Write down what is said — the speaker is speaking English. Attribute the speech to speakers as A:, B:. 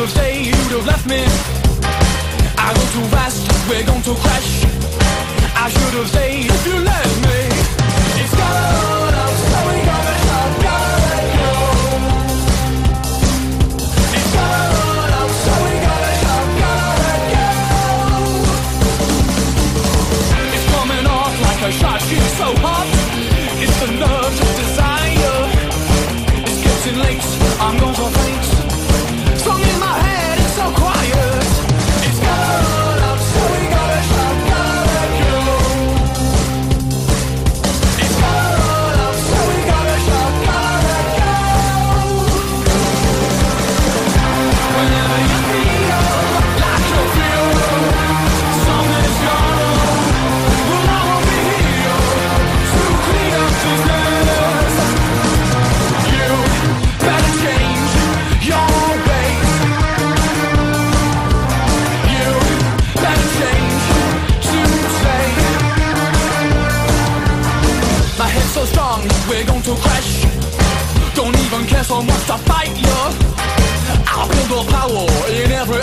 A: have stayed, you'd have left me. I go too fast, we're going to crash. I should have stayed if you left me. It's gotta run out, so we gotta stop, gotta let go. It's gotta run out, so we gotta stop, gotta let go. It's coming off like a shot, she's so hot. It's the nerves of desire. It's getting late, I'm going to faint. Song in my head, it's so quiet. It's gotta run out, so we gotta stop, gotta let go. It's gotta run out, so we gotta stop, gotta let go. Whenever you feel like you feel something's gone, well I won't be here to clean up these mess. You better change your ways. You better change today. My head's so strong, we're going to crash. Don't even care so much to fight you. I'll build up power in every